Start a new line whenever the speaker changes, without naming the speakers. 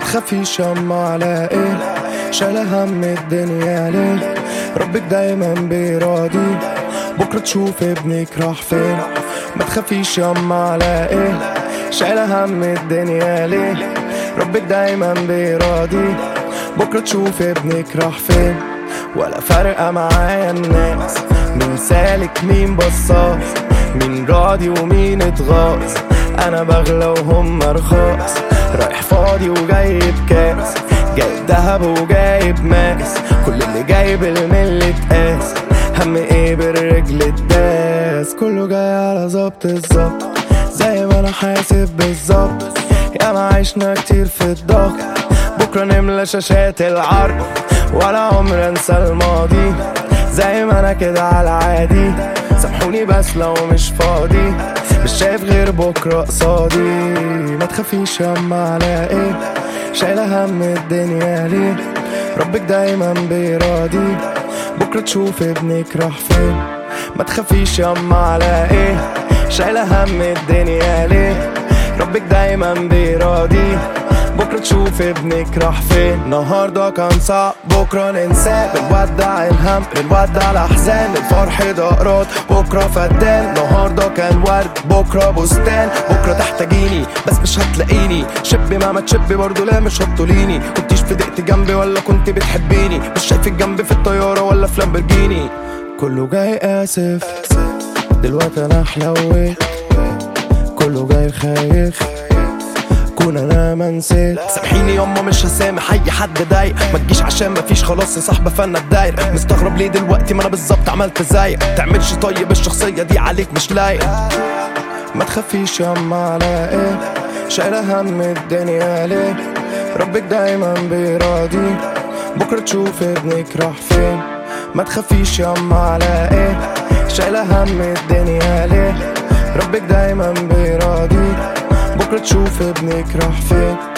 تخافيش ياما على ايه، شايلة هم الدنيا ليه؟ ربك دايما بيراضي، بكرة تشوف ابنك راح فين. ما تخافيش ياما على ايه، شايلة هم الدنيا ليه؟ ربك دايما بيراضي، بكرة تشوف ابنك راح فين. ولا فارقة معايا الناس، مين سالك مين بصاص، مين راضي ومين اتغاظ. انا بغلى وهم رخاص، رايح فاضي وجايب كاس، جايب دهب وجايب ماس، كل اللي جايب الملة قاس. هم ايه بالرجل الداس، كله جاي على ظبط الظبط، زي ما انا حاسب بالظبط. يا ما عشنا كتير في الضغط، بكرة نملى شاشات العرض، ولا عمر انسى الماضي، زي ما انا كده على عادي. سامحوني بس لو مش فاضي، مش شايف غير بكرة قصادي. ما تخافيش ياما على ايه، شايلة هم الدنيا ليه؟ ربك دايما بيراضي، بكرة تشوف ابنك راح فين. ما تخافيش ياما على ايه، شايلة هم الدنيا ليه؟ ربك دايما بيراضي، بكرة تشوف ابنك راح فين. النهاردة كان صعب بكرة ننساه، بنودع الهم بنودع الأحزان، الفرح دقرات بكرة فدان. النهاردة كان ورد بكرة بستان، بكرة تحتاجيني بس مش هتلاقيني، شبي مهما تشبي برضو لا مش هتطوليني. كنتيش في دقتي جنبي ولا كنت بتحبيني، مش شايفك جنبي في الطيارة ولا في لامبرجيني. كله جاي آسف دلوقتي أنا حلويت، كله جاي خايف كون انا منسيت. سامحيني ياما مش هسامح اي حد ضايق، ما تجيش عشان مفيش خلاص يا صاحبه فانا الداير. مستغرب ليه دلوقتي ما انا بالظبط عملت زيك، تعملش طيب الشخصيه دي عليك مش لايق. ما تخافيش ياما على ايه، شايله هم الدنيا ليه؟ ربك دايما بيراضي، بكره تشوف ابنك راح فين. ما تخافيش ياما على ايه، شايله هم الدنيا ليه؟ ربك دايما بيراضي، بكرة تشوف ابنك راح فين.